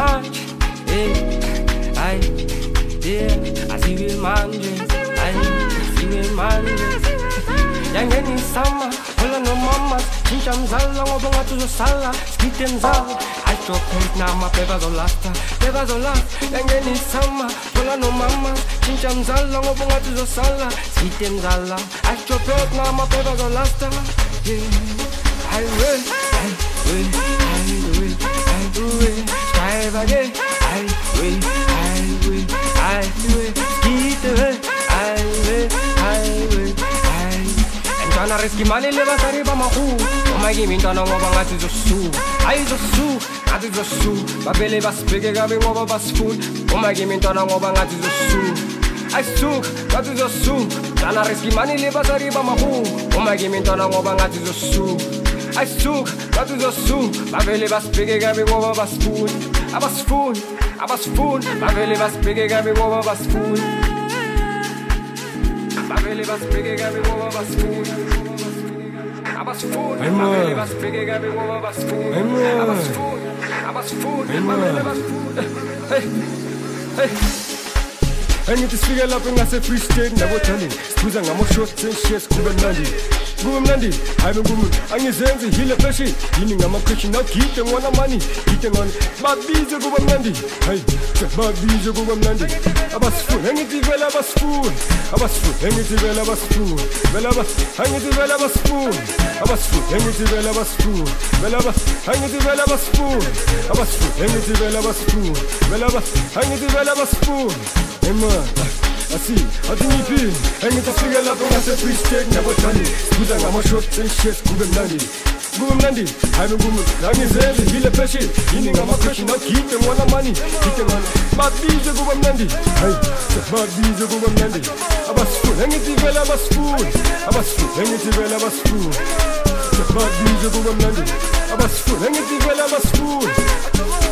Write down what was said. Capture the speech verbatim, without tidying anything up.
manje, eh, ay, yeah, asiwe manje, ay, asiwe manje. Yangeni sama, hola no mama, chincha mzala, ngoba ngathi uzosala, skite mzala. Aishophet na mabheba zolasta, bheba zolasta. Yangeni sama, hola no mama, chincha mzala, ngoba ngathi uzosala, skite mzala. Aishophet na mabheba zolasta, yeah. Highway, highway, highway, highway, highway, highway, highway, highway, skite, highway, highway, highway. Entwana riski mali le basari ba mahu, oma kimi ntwana ngoba ngathi zosu, ayi zosu, ngathi zosu, babele basibheke kabi ngoba basifuna, oma kimi ntwana ngoba ngathi zosu. I took, ngathi zosu, ntwana riski mali le basari ba mahu, oma kimi ntwana ngoba ngathi zosu. I took, ngathi zosu, babele basibheke kabi ngoba basifuna, abasifuna, abasifuna, babele basibheke kabi ngoba basifuna. Babele basibheke kabi ngoba basifuna. Abasifuna, babele basibheke kabi ngoba basifuna. Abasifuna, abasifuna, babele basifuna. Hey, hey. Angithi sifike lapho ngase-Free State nabo Darling, siphuza ngamo-shots and shares kube mnandi. Kube mnandi, hayi bengumuntu angizenzi hile fashion, yini ngama-question awugide ngona money, gide ngona babize kube mnandi, hayi babize kube mnandi. Abasifuna, angithi vele abasifuna, abasifuna, angithi vele abasifuna, vele abas, angithi vele abasifuna, abasifuna, angithi vele abasifuna, vele abas, angithi vele abasifuna, abasifuna, angithi vele abasifuna, vele abas, angithi vele abasifuna. Hey man, asi, athi ngiphi, angithi sifike lapho ngase-Free State nabo Darling, siphuza ngama-shots and shares kube mnandi. Kube mnandi, hayi bengumuntu angizenzi hile fashion, yini ngama-question awugide ngona money, gide ngona babize kube mnandi, hayi babize kube mnandi. Abasifuna, angithi vele abasifuna, abasifuna, angithi vele abasifuna, babize kube mnandi. Abasifuna, angithi vele abasifuna.